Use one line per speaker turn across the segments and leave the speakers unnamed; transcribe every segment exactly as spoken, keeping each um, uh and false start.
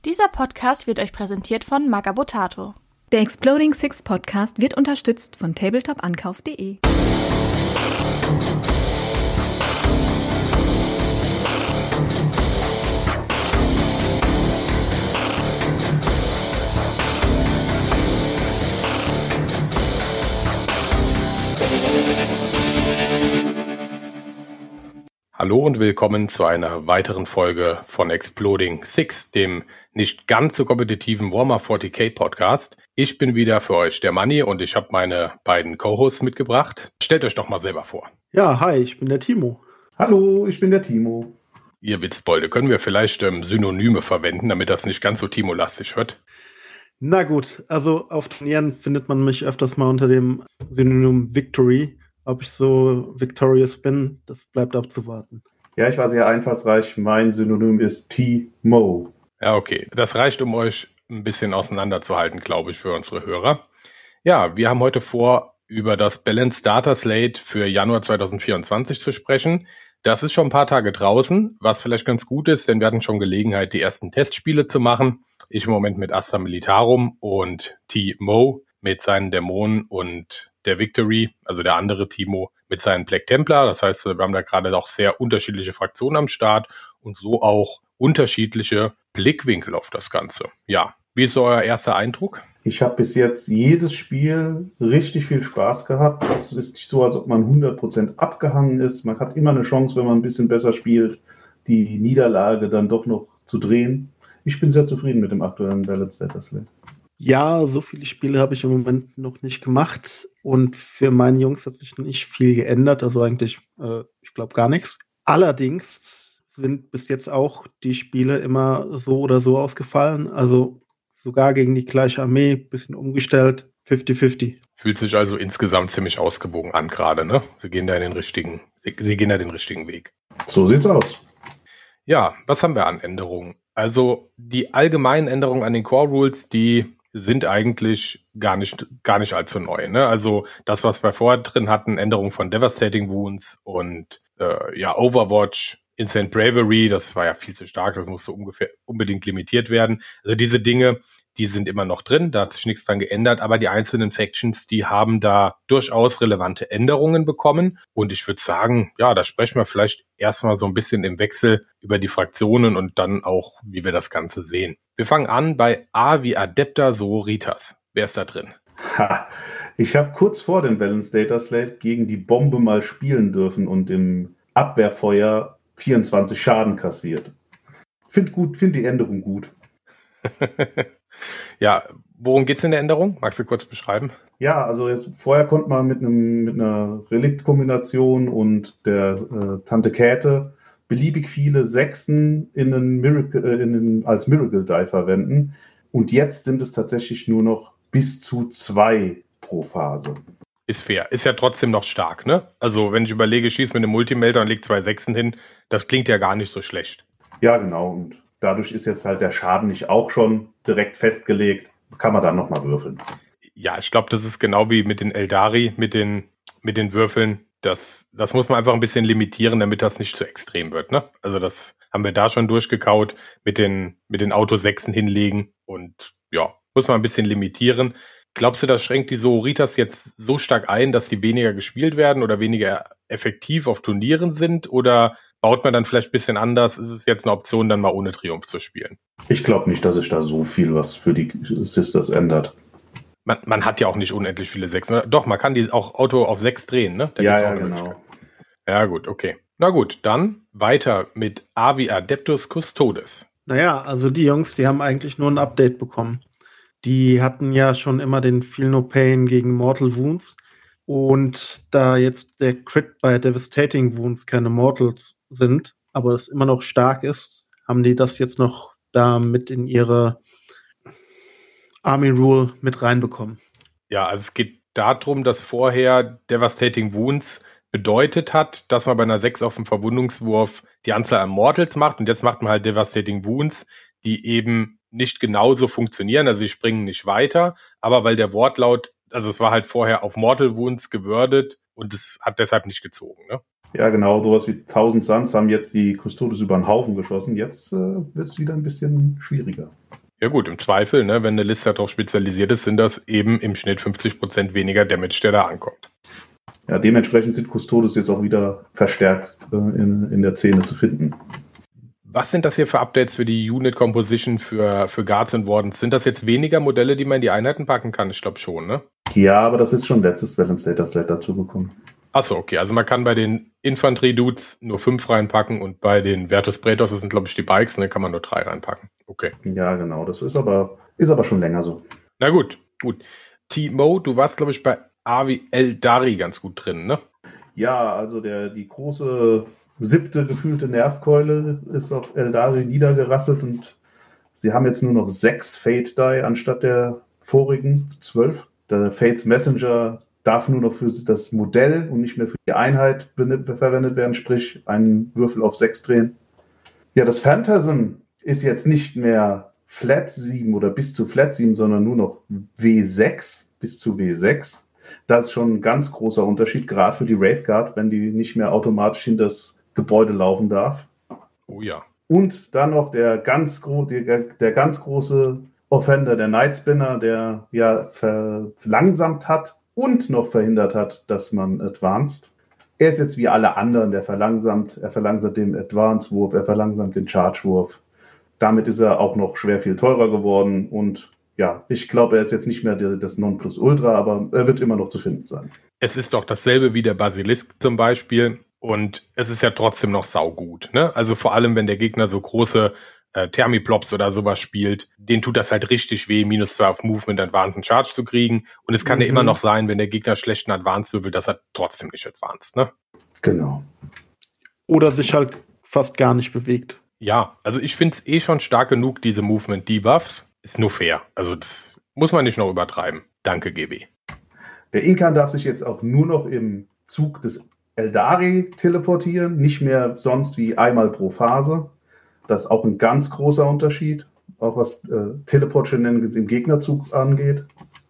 Dieser Podcast wird euch präsentiert von Magabotato.
Der Exploding Six Podcast wird unterstützt von tabletop ankauf punkt de.
Hallo und willkommen zu einer weiteren Folge von Exploding Six, dem nicht ganz so kompetitiven Warhammer forty K Podcast. Ich bin wieder für euch der Manni und ich habe meine beiden Co-Hosts mitgebracht. Stellt euch doch mal selber vor.
Ja, hi, ich bin der Timo.
Hallo, ich bin der Timo.
Ihr Witzbolde, können wir vielleicht ähm, Synonyme verwenden, damit das nicht ganz so Timo-lastig wird?
Na gut, also auf Turnieren findet man mich öfters mal unter dem Synonym Victory. Ob ich so victorious bin, das bleibt abzuwarten.
Ja, ich war sehr einfallsreich. Mein Synonym ist T-Mo.
Ja, okay. Das reicht, um euch ein bisschen auseinanderzuhalten, glaube ich, für unsere Hörer. Ja, wir haben heute vor, über das Balanced Data Slate für Januar zwanzig vierundzwanzig zu sprechen. Das ist schon ein paar Tage draußen, was vielleicht ganz gut ist, denn wir hatten schon Gelegenheit, die ersten Testspiele zu machen. Ich im Moment mit Astra Militarum und T-Mo mit seinen Dämonen und der Victory, also der andere Timo, mit seinen Black Templar. Das heißt, wir haben da gerade auch sehr unterschiedliche Fraktionen am Start und so auch unterschiedliche Blickwinkel auf das Ganze. Ja, wie ist so euer erster Eindruck?
Ich habe bis jetzt jedes Spiel richtig viel Spaß gehabt. Es ist nicht so, als ob man hundert Prozent abgehangen ist. Man hat immer eine Chance, wenn man ein bisschen besser spielt, die Niederlage dann doch noch zu drehen. Ich bin sehr zufrieden mit dem aktuellen Balanced Data Slate.
Ja, so viele Spiele habe ich im Moment noch nicht gemacht und für meine Jungs hat sich nicht viel geändert, also eigentlich, äh, ich glaube, gar nichts. Allerdings sind bis jetzt auch die Spiele immer so oder so ausgefallen, also sogar gegen die gleiche Armee, bisschen umgestellt, fünfzig fünfzig.
Fühlt sich also insgesamt ziemlich ausgewogen an gerade, ne? Sie gehen da in den richtigen, sie, sie gehen da den richtigen Weg.
So sieht's aus.
Ja, was haben wir an Änderungen? Also die allgemeinen Änderungen an den Core Rules, die sind eigentlich gar nicht gar nicht allzu neu. Ne? Also das, was wir vorher drin hatten, Änderungen von Devastating Wounds und äh, ja Overwatch, Instant Bravery, das war ja viel zu stark, das musste ungefähr unbedingt limitiert werden. Also diese Dinge, die sind immer noch drin, da hat sich nichts dran geändert, aber die einzelnen Factions, die haben da durchaus relevante Änderungen bekommen. Und ich würde sagen, ja, da sprechen wir vielleicht erstmal so ein bisschen im Wechsel über die Fraktionen und dann auch, wie wir das Ganze sehen. Wir fangen an bei A wie Adepta Sororitas. Wer ist da drin?
Ha, ich habe kurz vor dem Balanced Data Slate gegen die Bombe mal spielen dürfen und im Abwehrfeuer vierundzwanzig Schaden kassiert. Find gut, find die Änderung gut.
Ja, worum geht's in der Änderung? Magst du kurz beschreiben?
Ja, also jetzt, vorher konnte man mit einem mit einer Reliktkombination und der äh, Tante Käthe beliebig viele Sechsen in einen Miracle, äh, in einen, als Miracle Die verwenden. Und jetzt sind es tatsächlich nur noch bis zu zwei pro Phase.
Ist fair. Ist ja trotzdem noch stark, ne? Also wenn ich überlege, schieß mit einem Multimelter und leg zwei Sechsen hin, das klingt ja gar nicht so schlecht.
Ja, genau. Und dadurch ist jetzt halt der Schaden nicht auch schon direkt festgelegt. Kann man dann nochmal würfeln.
Ja, ich glaube, das ist genau wie mit den Eldari, mit den, mit den Würfeln. Das, das muss man einfach ein bisschen limitieren, damit das nicht zu extrem wird, ne? Also das haben wir da schon durchgekaut, mit den, mit den Autosechsen hinlegen und ja, muss man ein bisschen limitieren. Glaubst du, das schränkt die Sororitas jetzt so stark ein, dass die weniger gespielt werden oder weniger effektiv auf Turnieren sind? Oder baut man dann vielleicht ein bisschen anders? Ist es jetzt eine Option, dann mal ohne Triumph zu spielen?
Ich glaube nicht, dass sich da so viel was für die Sisters ändert.
Man, man hat ja auch nicht unendlich viele Sechsen. Doch, man kann die auch Auto auf sechs drehen, ne? Da
ja, ja, genau.
Ja, gut, okay. Na gut, dann weiter mit A wie Adeptus Custodes.
Naja, also die Jungs, die haben eigentlich nur ein Update bekommen. Die hatten ja schon immer den Feel No Pain gegen Mortal Wounds. Und da jetzt der Crit bei Devastating Wounds keine Mortals sind, aber es immer noch stark ist, haben die das jetzt noch da mit in ihre Army Rule mit reinbekommen.
Ja, also es geht darum, dass vorher Devastating Wounds bedeutet hat, dass man bei einer sechs auf dem Verwundungswurf die Anzahl an Mortals macht und jetzt macht man halt Devastating Wounds, die eben nicht genauso funktionieren, also sie springen nicht weiter, aber weil der Wortlaut, also es war halt vorher auf Mortal Wounds gewordet und es hat deshalb nicht gezogen, ne?
Ja, genau, sowas wie tausend Suns haben jetzt die Custodes über den Haufen geschossen. Jetzt äh, wird es wieder ein bisschen schwieriger.
Ja gut, im Zweifel, ne, wenn eine Liste darauf spezialisiert ist, sind das eben im Schnitt fünfzig Prozent weniger Damage, der da ankommt.
Ja, dementsprechend sind Custodes jetzt auch wieder verstärkt äh, in, in der Szene zu finden.
Was sind das hier für Updates für die Unit Composition für, für Guards und Wardens? Sind das jetzt weniger Modelle, die man in die Einheiten packen kann? Ich glaube schon, ne?
Ja, aber das ist schon letztes Balance Data Set dazu bekommen.
Achso, okay. Also man kann bei den Infanterie-Dudes nur fünf reinpacken und bei den Vertus Praetors, das sind glaube ich die Bikes, ne, kann man nur drei reinpacken. Okay.
Ja, genau. Das ist aber, ist aber schon länger so.
Na gut, gut. Timo, du warst glaube ich bei Avi Eldari ganz gut drin, ne?
Ja, also der, die große siebte gefühlte Nervkeule ist auf Eldari niedergerasselt und sie haben jetzt nur noch sechs Fate Die anstatt der vorigen zwölf. Der Fates Messenger darf nur noch für das Modell und nicht mehr für die Einheit verwendet werden, sprich einen Würfel auf sechs drehen. Ja, das Phantasm ist jetzt nicht mehr Flat sieben oder bis zu Flat sieben, sondern nur noch W sechs bis zu W sechs. Das ist schon ein ganz großer Unterschied, gerade für die Wraith Guard, wenn die nicht mehr automatisch in das Gebäude laufen darf.
Oh ja.
Und dann noch der ganz, gro- der, der ganz große Offender, der Night Spinner, der ja verlangsamt hat und noch verhindert hat, dass man advanced. Er ist jetzt wie alle anderen, der verlangsamt. Er verlangsamt den Advance-Wurf, er verlangsamt den Charge-Wurf. Damit ist er auch noch schwer viel teurer geworden. Und ja, ich glaube, er ist jetzt nicht mehr das Nonplusultra, aber er wird immer noch zu finden sein.
Es ist doch dasselbe wie der Basilisk zum Beispiel. Und es ist ja trotzdem noch saugut, ne? Also vor allem, wenn der Gegner so große äh, Thermiplops oder sowas spielt, denen tut das halt richtig weh, minus zwei auf Movement, Advanced Charge zu kriegen. Und es kann mhm. ja immer noch sein, wenn der Gegner schlechten Advanced würfelt, dass er trotzdem nicht Advanced, ne?
Genau.
Oder sich halt fast gar nicht bewegt.
Ja, also ich finde es eh schon stark genug, diese Movement-Debuffs. Ist nur fair. Also das muss man nicht noch übertreiben. Danke, G B.
Der Inkan darf sich jetzt auch nur noch im Zug des Eldari teleportieren, nicht mehr sonst wie einmal pro Phase. Das ist auch ein ganz großer Unterschied, auch was äh, Teleport-Shenanigans im Gegnerzug angeht.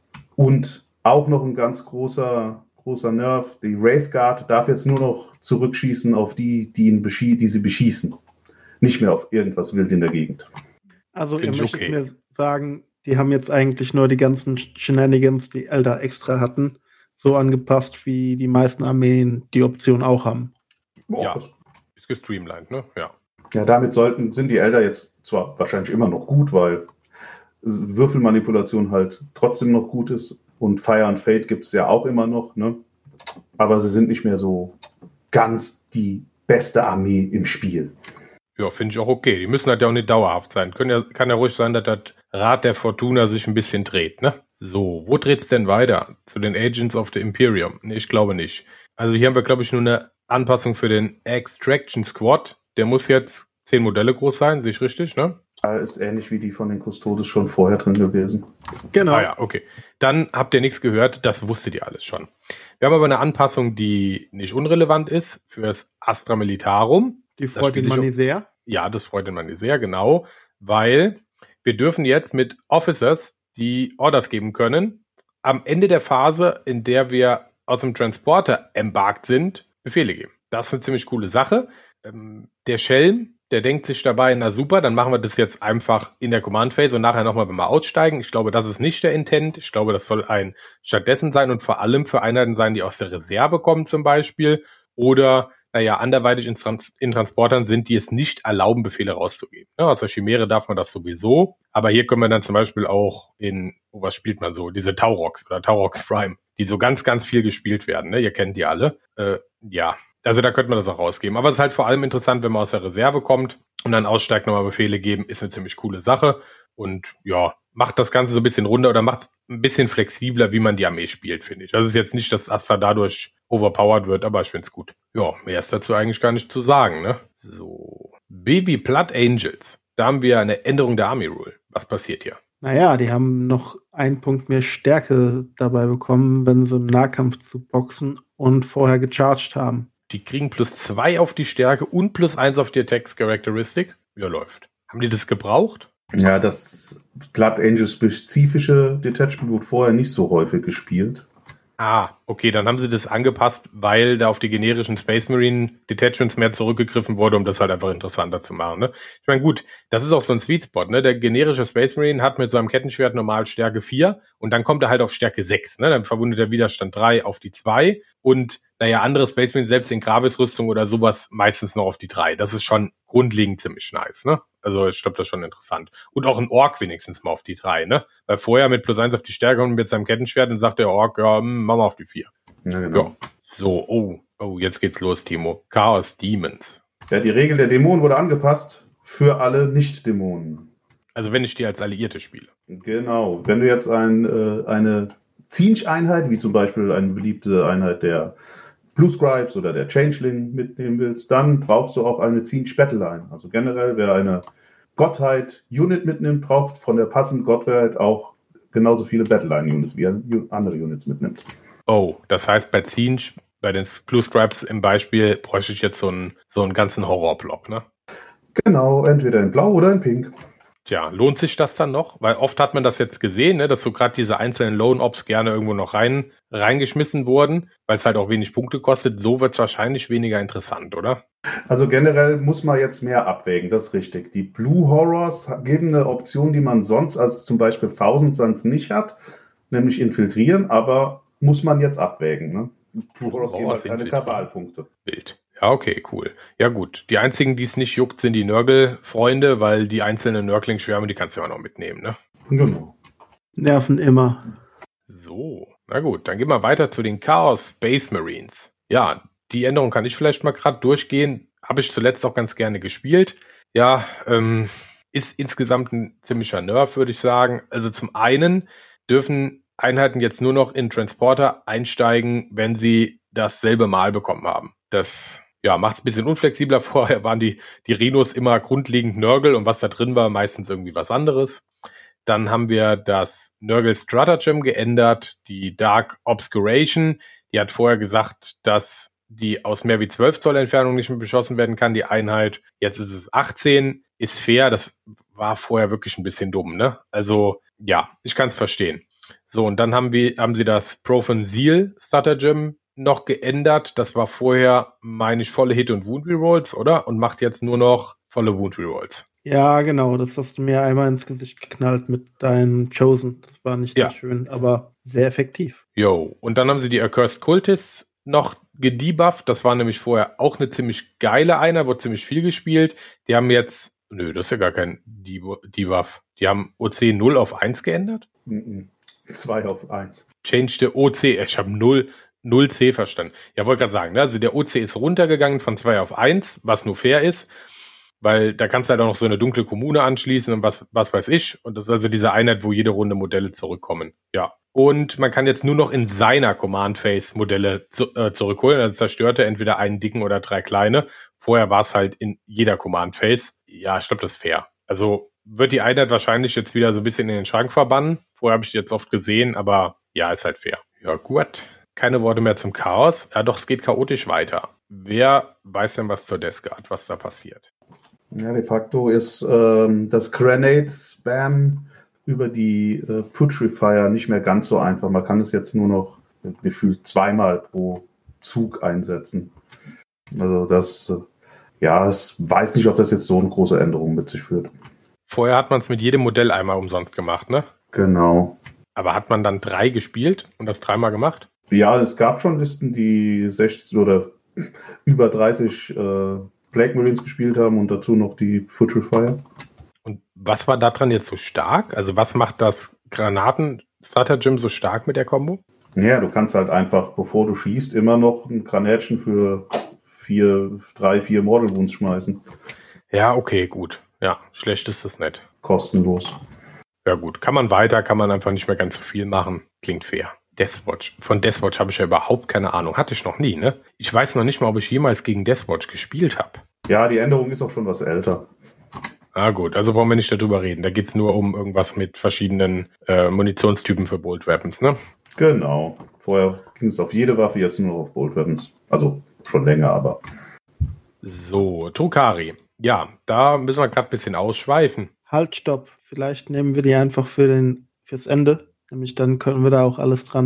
Und auch noch ein ganz großer, großer Nerv, die Wraith Guard darf jetzt nur noch zurückschießen auf die, die, ihn beschie- die sie beschießen. Nicht mehr auf irgendwas wild in der Gegend.
Also
Find
ihr möchtet
okay.
mir sagen, die haben jetzt eigentlich nur die ganzen Shenanigans, die Eldar extra hatten, so angepasst, wie die meisten Armeen die Option auch haben.
Boah,
Ja,
das,
ist gestreamlined, ne? Ja.
ja, damit sollten, sind die Elder jetzt zwar wahrscheinlich immer noch gut, weil Würfelmanipulation halt trotzdem noch gut ist und Fire and Fate gibt es ja auch immer noch, ne? Aber sie sind nicht mehr so ganz die beste Armee im Spiel.
Ja, finde ich auch okay. Die müssen halt ja auch nicht dauerhaft sein. Können ja, kann ja ruhig sein, dass das Rad der Fortuna sich ein bisschen dreht, ne? So, wo dreht's denn weiter? Zu den Agents of the Imperium? Nee, ich glaube nicht. Also hier haben wir, glaube ich, nur eine Anpassung für den Extraction Squad. Der muss jetzt zehn Modelle groß sein, sehe ich richtig, ne?
Ist ähnlich wie die von den Custodes schon vorher drin gewesen.
Genau.
Ah ja, okay. Dann habt ihr nichts gehört, das wusstet ihr alles schon. Wir haben aber eine Anpassung, die nicht unrelevant ist, für das Astra Militarum.
Die
Das
freut
spiel
den
ich
Manni
auch-
sehr.
Ja, das freut den Mann sehr, genau, weil wir dürfen jetzt mit Officers, die Orders geben können, am Ende der Phase, in der wir aus dem Transporter embarkt sind, Befehle geben. Das ist eine ziemlich coole Sache. Ähm, der Schelm, der denkt sich dabei, na super, dann machen wir das jetzt einfach in der Command Phase und nachher nochmal, wenn wir aussteigen. Ich glaube, das ist nicht der Intent. Ich glaube, das soll ein stattdessen sein und vor allem für Einheiten sein, die aus der Reserve kommen zum Beispiel oder naja, anderweitig in, Trans- in Transportern sind, die es nicht erlauben, Befehle rauszugeben. Ja, aus der Chimäre darf man das sowieso, aber hier können wir dann zum Beispiel auch in, oh, was spielt man so, diese Taurox oder Taurox Prime, die so ganz, ganz viel gespielt werden, ne? Ihr kennt die alle. Äh, ja, also da könnte man das auch rausgeben. Aber es ist halt vor allem interessant, wenn man aus der Reserve kommt und dann aussteigt, nochmal Befehle geben, ist eine ziemlich coole Sache und ja, macht das Ganze so ein bisschen runter oder macht es ein bisschen flexibler, wie man die Armee spielt, finde ich. Das ist jetzt nicht, dass Astra dadurch overpowered wird, aber ich finde es gut. Ja, mehr ist dazu eigentlich gar nicht zu sagen, ne? So. Baby Blood Angels. Da haben wir eine Änderung der Army Rule. Was passiert hier?
Naja, die haben noch einen Punkt mehr Stärke dabei bekommen, wenn sie im Nahkampf zu boxen und vorher gecharged haben.
Die kriegen plus zwei auf die Stärke und plus eins auf die Attacks Characteristic. Ja, läuft. Haben die das gebraucht?
Ja, das Blood Angels spezifische Detachment wurde vorher nicht so häufig gespielt.
Ah, okay, dann haben sie das angepasst, weil da auf die generischen Space Marine Detachments mehr zurückgegriffen wurde, um das halt einfach interessanter zu machen, ne? Ich meine, gut, das ist auch so ein Sweet Spot, ne? Der generische Space Marine hat mit seinem Kettenschwert normal Stärke vier und dann kommt er halt auf Stärke sechs, ne? Dann verwundet der Widerstand drei auf die zwei und, naja, andere Space Marine, selbst in Gravis-Rüstung oder sowas, meistens noch auf die drei. Das ist schon grundlegend ziemlich nice, ne? Also ich glaube, das ist schon interessant. Und auch ein Ork wenigstens mal auf die drei, ne? Weil vorher mit plus eins auf die Stärke und mit seinem Kettenschwert, dann sagt der Ork, ja, mh, mach mal auf die vier.
Ja, genau.
Ja. So, oh, oh, jetzt geht's los, Timo. Chaos Demons.
Ja, die Regel der Dämonen wurde angepasst für alle Nicht-Dämonen.
Also wenn ich die als Alliierte spiele.
Genau. Wenn du jetzt ein, äh, eine Zinch-Einheit, wie zum Beispiel eine beliebte Einheit der Blue Scribes oder der Changeling mitnehmen willst, dann brauchst du auch eine Zinch Battleline. Also generell, wer eine Gottheit-Unit mitnimmt, braucht von der passenden Gottheit auch genauso viele Battleline-Units, wie er andere Units mitnimmt.
Oh, das heißt bei Zinch, bei den Blue Scribes im Beispiel, bräuchte ich jetzt so einen, so einen ganzen Horrorblock, ne?
Genau, entweder in Blau oder in Pink.
Tja, lohnt sich das dann noch? Weil oft hat man das jetzt gesehen, ne, dass so gerade diese einzelnen Lone-Ops gerne irgendwo noch rein reingeschmissen wurden, weil es halt auch wenig Punkte kostet. So wird es wahrscheinlich weniger interessant, oder?
Also generell muss man jetzt mehr abwägen, das ist richtig. Die Blue Horrors geben eine Option, die man sonst, als zum Beispiel Thousand Suns nicht hat, nämlich infiltrieren, aber muss man jetzt abwägen. Ne? Blue Horrors geben halt keine Kabalpunkte.
Bild. Ja, okay, cool. Ja gut, die einzigen, die es nicht juckt, sind die Nörgel-Freunde, weil die einzelnen Nörgling-Schwärme, die kannst du ja noch mitnehmen, ne?
Genau.
Nerven immer.
So, na gut, dann gehen wir weiter zu den Chaos Space Marines. Ja, die Änderung kann ich vielleicht mal gerade durchgehen. Habe ich zuletzt auch ganz gerne gespielt. Ja, ähm, ist insgesamt ein ziemlicher Nerv, würde ich sagen. Also zum einen dürfen Einheiten jetzt nur noch in Transporter einsteigen, wenn sie dasselbe Mal bekommen haben. Das ja, macht es ein bisschen unflexibler. Vorher waren die, die Rhinos immer grundlegend Nörgel und was da drin war, meistens irgendwie was anderes. Dann haben wir das Nörgel Stratagem geändert, die Dark Obscuration. Die hat vorher gesagt, dass die aus mehr wie zwölf Zoll Entfernung nicht mehr beschossen werden kann, die Einheit. Jetzt ist es achtzehn, ist fair. Das war vorher wirklich ein bisschen dumm, ne? Also, ja, ich kann es verstehen. So, und dann haben wir, haben sie das Profen Seal Stratagem noch geändert. Das war vorher, meine ich, volle Hit- und Wound-Rerolls, oder? Und macht jetzt nur noch volle Wound-Rerolls.
Ja, genau. Das hast du mir einmal ins Gesicht geknallt mit deinem Chosen. Das war nicht
ja.
sehr schön, aber sehr effektiv.
Jo, und dann haben sie die Accursed Cultists noch gedebufft. Das war nämlich vorher auch eine ziemlich geile Einheit, wurde ziemlich viel gespielt. Die haben jetzt, nö, das ist ja gar kein Debuff. Die haben O C null auf eins geändert?
zwei auf eins.
Change the O C, ich habe null null C verstanden. Ja, wollte gerade sagen, ne? Also der O C ist runtergegangen von zwei auf eins, was nur fair ist, weil da kannst du halt auch noch so eine dunkle Kommune anschließen und was, was weiß ich. Und das ist also diese Einheit, wo jede Runde Modelle zurückkommen. Ja. Und man kann jetzt nur noch in seiner Command-Phase Modelle zu, äh, zurückholen. Also zerstört er entweder einen dicken oder drei kleine. Vorher war es halt in jeder Command-Phase. Ja, ich glaube, das ist fair. Also wird die Einheit wahrscheinlich jetzt wieder so ein bisschen in den Schrank verbannen. Vorher habe ich die jetzt oft gesehen, aber ja, ist halt fair. Ja, gut. Keine Worte mehr zum Chaos. Ja, doch, es geht chaotisch weiter. Wer weiß denn was zur Death Guard, was da passiert?
Ja, de facto ist ähm, das Grenade-Spam über die äh, Putrifier nicht mehr ganz so einfach. Man kann es jetzt nur noch gefühlt zweimal pro Zug einsetzen. Also das, äh, ja, ich weiß nicht, ob das jetzt so eine große Änderung mit sich führt.
Vorher hat man es mit jedem Modell einmal umsonst gemacht, ne?
Genau.
Aber hat man dann drei gespielt und das dreimal gemacht?
Ja, es gab schon Listen, die sechzig oder über dreißig äh, Plague Marines gespielt haben und dazu noch die Putrifier.
Und was war daran jetzt so stark? Also was macht das Granaten-Stratagem so stark mit der Kombo?
Ja, du kannst halt einfach, bevor du schießt, immer noch ein Granatchen für vier, drei, vier Mortal Wounds schmeißen.
Ja, okay, gut. Ja, schlecht ist das nicht.
Kostenlos.
Ja gut, kann man weiter, kann man einfach nicht mehr ganz so viel machen. Klingt fair. Deathwatch. Von Deathwatch habe ich ja überhaupt keine Ahnung. Hatte ich noch nie, ne? Ich weiß noch nicht mal, ob ich jemals gegen Deathwatch gespielt habe.
Ja, die Änderung ist auch schon was älter.
Ah gut, also brauchen wir nicht darüber reden. Da geht es nur um irgendwas mit verschiedenen äh, Munitionstypen für Bolt Weapons, ne?
Genau. Vorher ging es auf jede Waffe, jetzt nur auf Bolt Weapons. Also schon länger, aber.
So, Drukhari. Ja, da müssen wir gerade ein bisschen ausschweifen.
Halt, stopp. Vielleicht nehmen wir die einfach für den, fürs Ende. Nämlich dann können wir da auch alles dran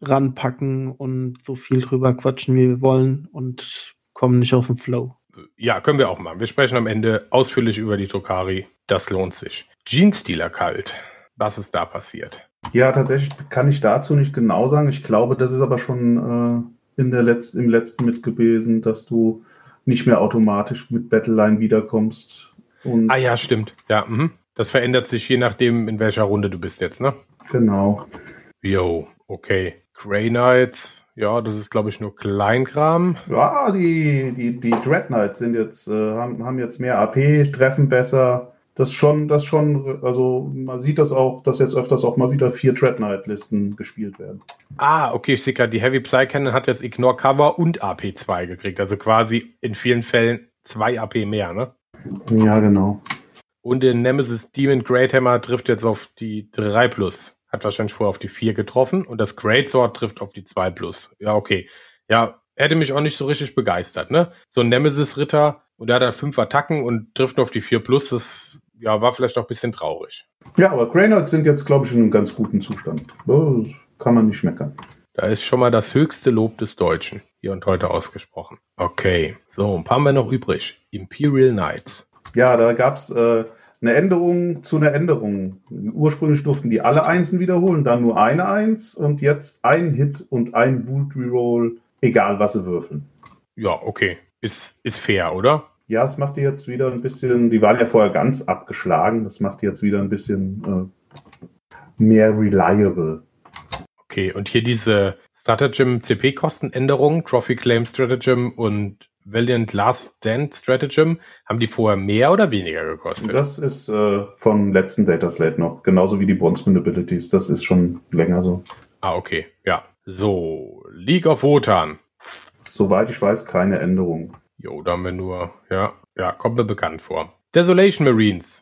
ranpacken und so viel drüber quatschen, wie wir wollen und kommen nicht aus dem Flow.
Ja, können wir auch machen. Wir sprechen am Ende ausführlich über die Druckari. Das lohnt sich. Genestealer kalt. Was ist da passiert?
Ja, tatsächlich kann ich dazu nicht genau sagen. Ich glaube, das ist aber schon äh, in der Letz- im letzten mit gewesen, dass du nicht mehr automatisch mit Battleline wiederkommst. Und
Ah ja, stimmt. Ja, mhm. Das verändert sich je nachdem, in welcher Runde du bist jetzt, ne?
Genau.
Jo, okay. Grey Knights, ja, das ist, glaube ich, nur Kleinkram.
Ja, die, die, die Dread Knights sind jetzt, äh, haben, haben jetzt mehr A P, treffen besser. Das schon, das schon, also man sieht das auch, dass jetzt öfters auch mal wieder vier Dread Knight-Listen gespielt werden.
Ah, okay, ich sehe gerade, die Heavy Psy Cannon hat jetzt Ignore Cover und A P zwei gekriegt. Also quasi in vielen Fällen zwei A P mehr, ne?
Ja, genau.
Und der Nemesis Demon Great Hammer trifft jetzt auf die drei plus. Hat wahrscheinlich vorher auf die vier getroffen. Und das Great Sword trifft auf die zwei plus. Ja, okay. Ja, hätte mich auch nicht so richtig begeistert, ne? So ein Nemesis-Ritter und der hat da fünf Attacken und trifft nur auf die vier plus. Das ja, war vielleicht auch ein bisschen traurig.
Ja, aber Grey Knights sind jetzt, glaube ich, in einem ganz guten Zustand. Das kann man nicht meckern.
Da ist schon mal das höchste Lob des Deutschen hier und heute ausgesprochen. Okay, so, ein paar haben wir noch übrig. Imperial Knights.
Ja, da gab es äh, eine Änderung zu einer Änderung. Ursprünglich durften die alle Einsen wiederholen, dann nur eine Eins und jetzt ein Hit und ein Wound Reroll, egal was sie würfeln.
Ja, okay. Ist, ist fair, oder?
Ja, es macht die jetzt wieder ein bisschen, die waren ja vorher ganz abgeschlagen, das macht die jetzt wieder ein bisschen äh, mehr reliable.
Okay, und hier diese Stratagem-C P-Kostenänderungen, Trophy Claim Stratagem und Valiant Last Stand Stratagem, haben die vorher mehr oder weniger gekostet?
Das ist äh, vom letzten Data Slate noch, genauso wie die Bondsman Abilities, das ist schon länger so.
Ah, okay, ja. So, League of Wotan.
Soweit ich weiß, keine Änderung.
Jo, da haben wir nur, ja, ja, kommt mir bekannt vor. Desolation Marines.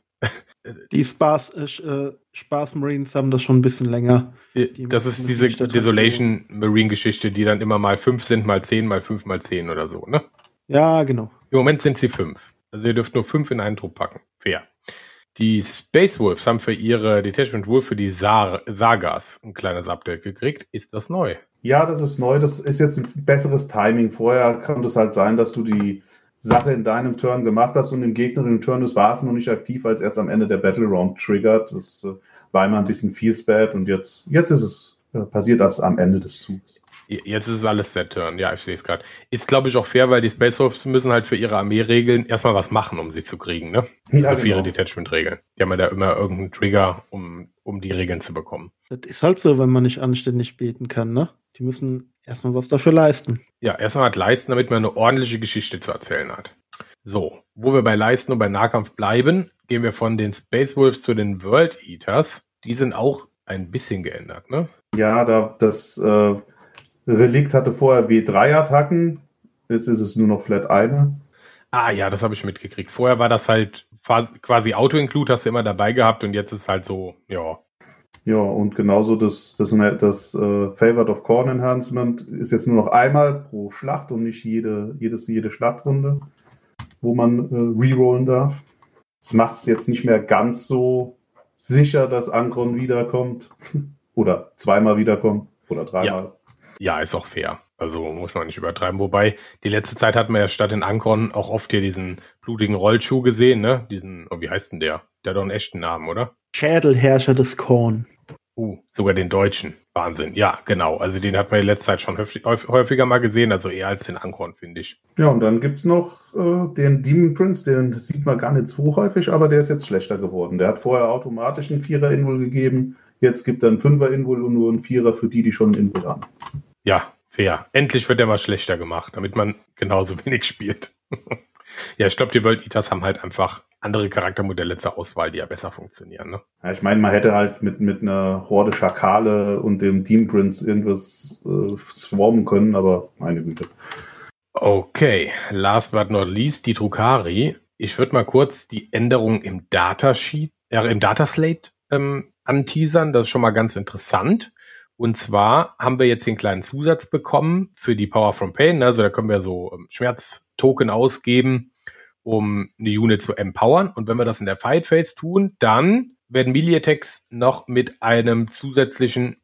Die Spaß, äh, Spaß Marines haben das schon ein bisschen länger. Die
das ist diese Desolation Marine Geschichte, die dann immer mal fünf sind, mal zehn, mal fünf, mal zehn oder so, ne?
Ja, genau.
Im Moment sind sie fünf. Also ihr dürft nur fünf in einen Trupp packen. Fair. Die Space Wolves haben für ihre Detachment Wolf für die Sar- Sagas ein kleines Update gekriegt. Ist das neu?
Ja, das ist neu. Das ist jetzt ein besseres Timing. Vorher kann es halt sein, dass du die Sache in deinem Turn gemacht hast und im Gegner im Turn, das war es noch nicht aktiv, als erst am Ende der Battle Round triggert. Das äh, war immer ein bisschen viel spät und jetzt, jetzt ist es äh, passiert als am Ende des Zugs.
Jetzt ist es alles Set-Turn. Ja, ich sehe es gerade. Ist, glaube ich, auch fair, weil die Space Wolves müssen halt für ihre Armee-Regeln erstmal was machen, um sie zu kriegen, ne?
Ja,
also für
genau.
ihre Detachment-Regeln. Die haben ja da immer irgendeinen Trigger, um, um die Regeln zu bekommen.
Das ist halt so, wenn man nicht anständig beten kann, ne? Die müssen erstmal was dafür leisten.
Ja, erstmal halt leisten, damit man eine ordentliche Geschichte zu erzählen hat. So, wo wir bei Leisten und bei Nahkampf bleiben, gehen wir von den Space Wolves zu den World Eaters. Die sind auch ein bisschen geändert, ne?
Ja, da das äh, Relikt hatte vorher W drei Attacken, jetzt ist es nur noch flat eine.
Ah ja, das habe ich mitgekriegt. Vorher war das halt quasi Auto-Include, hast du immer dabei gehabt und jetzt ist halt so, ja.
Ja, und genauso das, das, das äh, Favored of Corn Enhancement ist jetzt nur noch einmal pro Schlacht und nicht jede, jedes, jede Schlachtrunde, wo man äh, rerollen darf. Das macht es jetzt nicht mehr ganz so sicher, dass Ankron wiederkommt. Oder zweimal wiederkommt. Oder dreimal.
Ja. ja, ist auch fair. Also muss man nicht übertreiben. Wobei, die letzte Zeit hat man ja statt in Ankron auch oft hier diesen blutigen Rollschuh gesehen, ne? Diesen, oh, wie heißt denn der? Der hat doch einen echten Namen, oder?
Schädelherrscher des Korn.
Uh, sogar den deutschen. Wahnsinn. Ja, genau. Also den hat man in letzter Zeit schon häufig, häufiger mal gesehen, also eher als den Ankron, finde ich.
Ja, und dann gibt's noch äh, den Demon Prince, den sieht man gar nicht so häufig, aber der ist jetzt schlechter geworden. Der hat vorher automatisch einen Vierer-Invul gegeben, jetzt gibt er einen Fünfer-Invul und nur einen Vierer für die, die schon einen Invul haben.
Ja, fair. Endlich wird der mal schlechter gemacht, damit man genauso wenig spielt. Ja, ich glaube, die World Eaters haben halt einfach andere Charaktermodelle zur Auswahl, die ja besser funktionieren, ne?
Ja, ich meine, man hätte halt mit, mit einer Horde Schakale und dem Demon Prince irgendwas äh, swarmen können, aber meine Güte.
Okay, last but not least, die Drukhari. Ich würde mal kurz die Änderung im Datasheet, äh, im Dataslate ähm, anteasern. Das ist schon mal ganz interessant. Und zwar haben wir jetzt den kleinen Zusatz bekommen für die Power from Pain. Also da können wir so ähm, Schmerztoken ausgeben, um eine Unit zu empowern. Und wenn wir das in der Fight Phase tun, dann werden Melee Attacks noch mit einem zusätzlichen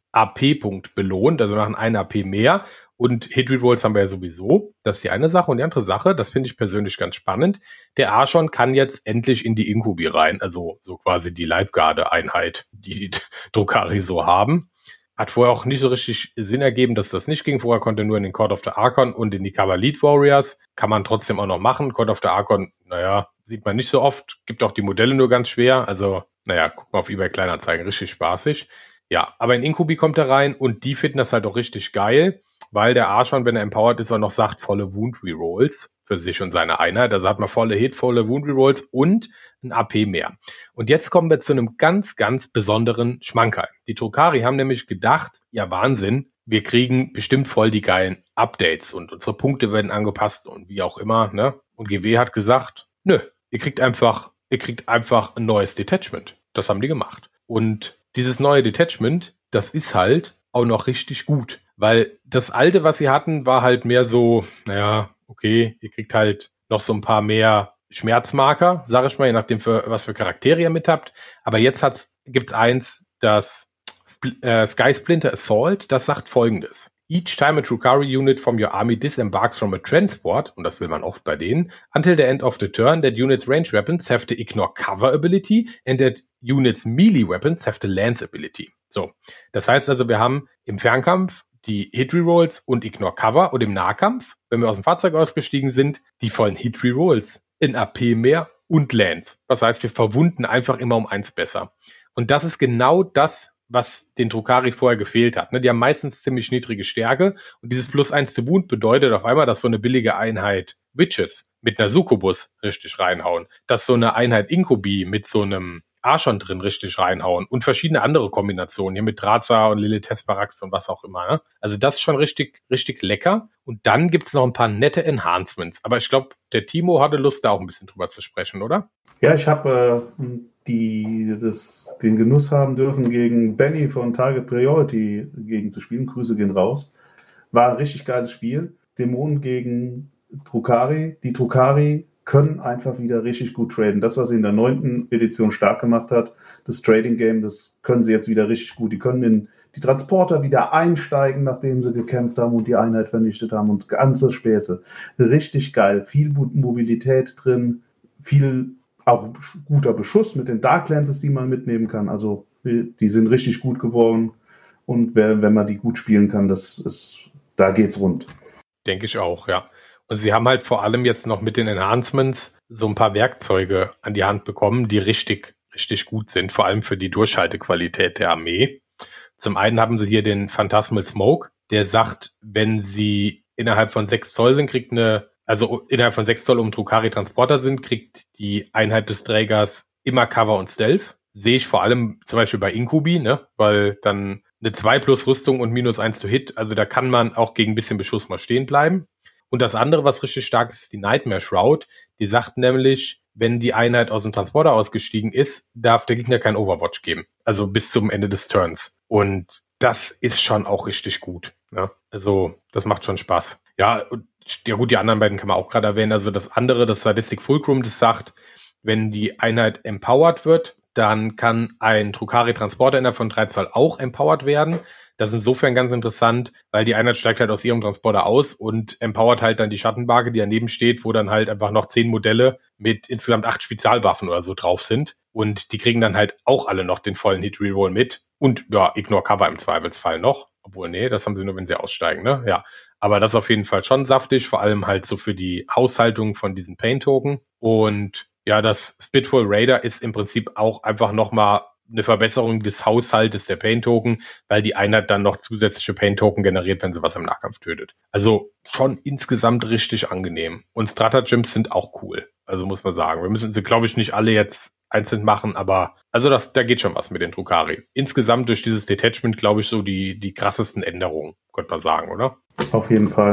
A P-Punkt belohnt, also wir machen einen A P mehr und Hit-Rerolls haben wir ja sowieso. Das ist die eine Sache. Und die andere Sache, das finde ich persönlich ganz spannend, der Archon kann jetzt endlich in die Inkubi rein, also so quasi die Leibgarde-Einheit, die Drukhari so haben. Hat vorher auch nicht so richtig Sinn ergeben, dass das nicht ging. Vorher konnte er nur in den Court of the Archon und in die Kavalit Warriors. Kann man trotzdem auch noch machen. Court of the Archon, naja, sieht man nicht so oft. Gibt auch die Modelle nur ganz schwer. Also, naja, guck mal auf eBay Kleinanzeigen. Richtig spaßig. Ja, aber in Inkubi kommt er rein und die finden das halt auch richtig geil, weil der Archon, wenn er empowered ist, auch noch sagt, volle Wound Rerolls für sich und seine Einheit. Also hat man volle Hit, volle Wound Rerolls und ein A P mehr. Und jetzt kommen wir zu einem ganz, ganz besonderen Schmankerl. Die Drukhari haben nämlich gedacht, ja Wahnsinn, wir kriegen bestimmt voll die geilen Updates und unsere Punkte werden angepasst und wie auch immer, ne? Und G W hat gesagt, nö, ihr kriegt einfach, ihr kriegt einfach ein neues Detachment. Das haben die gemacht. Und dieses neue Detachment, das ist halt auch noch richtig gut. Weil das alte, was sie hatten, war halt mehr so, naja, okay, ihr kriegt halt noch so ein paar mehr Schmerzmarker, sage ich mal, je nachdem, für, was für Charaktere ihr mit habt. Aber jetzt hat's, gibt's eins, das Spl- äh, Sky Splinter Assault, das sagt folgendes. Each time a Drukhari unit from your army disembarks from a transport, und das will man oft bei denen, until the end of the turn, that unit's range weapons have the ignore cover ability and that unit's melee weapons have the lance ability. So, das heißt also, wir haben im Fernkampf die Hit-Rerolls und Ignore Cover und im Nahkampf, wenn wir aus dem Fahrzeug ausgestiegen sind, die vollen Hit-Rerolls in A P mehr und Lance. Das heißt, wir verwunden einfach immer um eins besser. Und das ist genau das, was den Drukhari vorher gefehlt hat. Die haben meistens ziemlich niedrige Stärke und dieses Plus eins to Wound bedeutet auf einmal, dass so eine billige Einheit Witches mit einer Succubus richtig reinhauen, dass so eine Einheit Inkubi mit so einem Archon drin richtig reinhauen und verschiedene andere Kombinationen, hier mit Draza und Lilith Hesperax und was auch immer. Ne? Also das ist schon richtig, richtig lecker. Und dann gibt's noch ein paar nette Enhancements. Aber ich glaube, der Timo hatte Lust, da auch ein bisschen drüber zu sprechen, oder?
Ja, ich habe äh, die das den Genuss haben dürfen, gegen Benny von Target Priority gegen zu spielen. Grüße gehen raus. War ein richtig geiles Spiel. Dämonen gegen Drukhari. Die Drukhari können einfach wieder richtig gut traden. Das, was sie in der neunten Edition stark gemacht hat, das Trading Game, das können sie jetzt wieder richtig gut. Die können in die Transporter wieder einsteigen, nachdem sie gekämpft haben und die Einheit vernichtet haben und ganze Späße. Richtig geil. Viel Mobilität drin, viel auch guter Beschuss mit den Dark Lances, die man mitnehmen kann. Also die sind richtig gut geworden und wenn man die gut spielen kann, das ist, da geht's rund.
Denke ich auch, ja. Und sie haben halt vor allem jetzt noch mit den Enhancements so ein paar Werkzeuge an die Hand bekommen, die richtig, richtig gut sind, vor allem für die Durchhaltequalität der Armee. Zum einen haben sie hier den Phantasmal Smoke, der sagt, wenn sie innerhalb von sechs Zoll sind, kriegt eine, also innerhalb von sechs Zoll um Drukhari Transporter sind, kriegt die Einheit des Trägers immer Cover und Stealth. Sehe ich vor allem zum Beispiel bei Inkubi, ne, weil dann eine zwei plus Rüstung und minus eins to Hit, also da kann man auch gegen ein bisschen Beschuss mal stehen bleiben. Und das andere, was richtig stark ist, ist die Nightmare Shroud. Die sagt nämlich, wenn die Einheit aus dem Transporter ausgestiegen ist, darf der Gegner kein Overwatch geben. Also bis zum Ende des Turns. Und das ist schon auch richtig gut. Ne? Also das macht schon Spaß. Ja, und, ja gut, die anderen beiden kann man auch gerade erwähnen. Also das andere, das Sadistic Fulcrum, das sagt, wenn die Einheit empowered wird, dann kann ein Drukhari Transporter innerhalb von drei Zoll auch empowered werden. Das ist insofern ganz interessant, weil die Einheit steigt halt aus ihrem Transporter aus und empowert halt dann die Schattenbarke, die daneben steht, wo dann halt einfach noch zehn Modelle mit insgesamt acht Spezialwaffen oder so drauf sind. Und die kriegen dann halt auch alle noch den vollen Hit-Reroll mit. Und ja, Ignore Cover im Zweifelsfall noch. Obwohl, nee, das haben sie nur, wenn sie aussteigen, ne? Ja. Aber das ist auf jeden Fall schon saftig, vor allem halt so für die Haushaltung von diesen Pain-Token. Und ja, das Spitful Raider ist im Prinzip auch einfach nochmal eine Verbesserung des Haushaltes der Pain-Token, weil die Einheit dann noch zusätzliche Pain-Token generiert, wenn sie was im Nahkampf tötet. Also schon insgesamt richtig angenehm. Und Stratagems sind auch cool. Also muss man sagen. Wir müssen sie, glaube ich, nicht alle jetzt einzeln machen, aber also das, da geht schon was mit den Drukhari. Insgesamt durch dieses Detachment, glaube ich, so die, die krassesten Änderungen, könnte man sagen, oder?
Auf jeden Fall.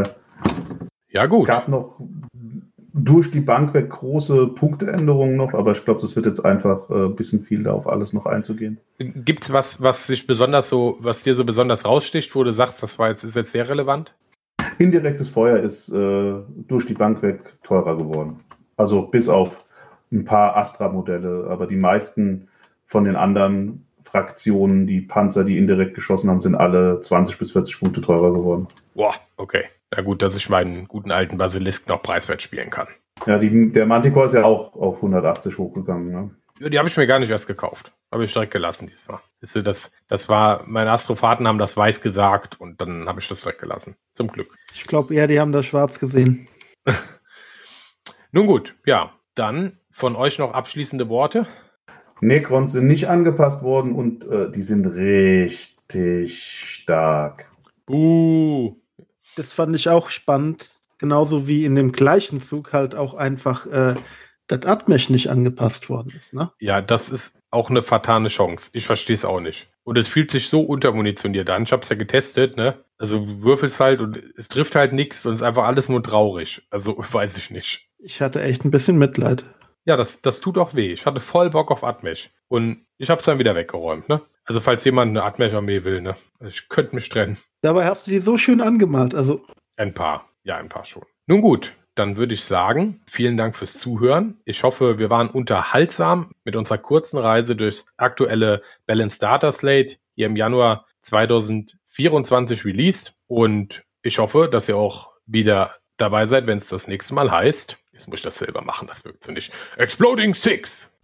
Ja, gut.
Es gab noch durch die Bank weg große Punkteänderungen noch, aber ich glaube, das wird jetzt einfach äh, ein bisschen viel, da auf alles noch einzugehen.
Gibt's was, was sich besonders so, was dir so besonders raussticht, wo du sagst, das war jetzt, ist jetzt sehr relevant?
Indirektes Feuer ist äh, durch die Bank weg teurer geworden. Also bis auf ein paar Astra-Modelle, aber die meisten von den anderen Fraktionen, die Panzer, die indirekt geschossen haben, sind alle zwanzig bis vierzig Punkte teurer geworden.
Boah, okay. Na gut, dass ich meinen guten alten Basilisk noch preiswert spielen kann.
Ja, die, der Manticore ist ja auch auf hundertachtzig hochgegangen. Ne?
Ja, die habe ich mir gar nicht erst gekauft. Habe ich direkt gelassen diesmal. Das, das war, meine Astrophaten haben das weiß gesagt und dann habe ich das direkt gelassen. Zum Glück.
Ich glaube eher, die haben das schwarz gesehen.
Nun gut, ja. Dann von euch noch abschließende Worte.
Necrons sind nicht angepasst worden und äh, die sind richtig stark.
Uh.
Das fand ich auch spannend. Genauso wie in dem gleichen Zug halt auch einfach äh, das Admesh nicht angepasst worden ist, ne?
Ja, das ist auch eine fatale Chance. Ich verstehe es auch nicht. Und es fühlt sich so untermunitioniert an. Ich habe es ja getestet, ne? Also du würfelst halt und es trifft halt nichts und es ist einfach alles nur traurig. Also weiß ich nicht.
Ich hatte echt ein bisschen Mitleid.
Ja, das, das tut auch weh. Ich hatte voll Bock auf Admesh. Und ich habe es dann wieder weggeräumt, ne? Also falls jemand eine Admesh-Armee will, ne? Ich könnte mich trennen.
Dabei hast du die so schön angemalt. Also
Ein paar. Ja, ein paar schon. Nun gut, dann würde ich sagen, vielen Dank fürs Zuhören. Ich hoffe, wir waren unterhaltsam mit unserer kurzen Reise durchs aktuelle Balanced Data Slate, hier im Januar zwanzig vierundzwanzig released. Und ich hoffe, dass ihr auch wieder dabei seid, wenn es das nächste Mal heißt. Jetzt muss ich das selber machen, das wirkt so nicht. Exploding Six!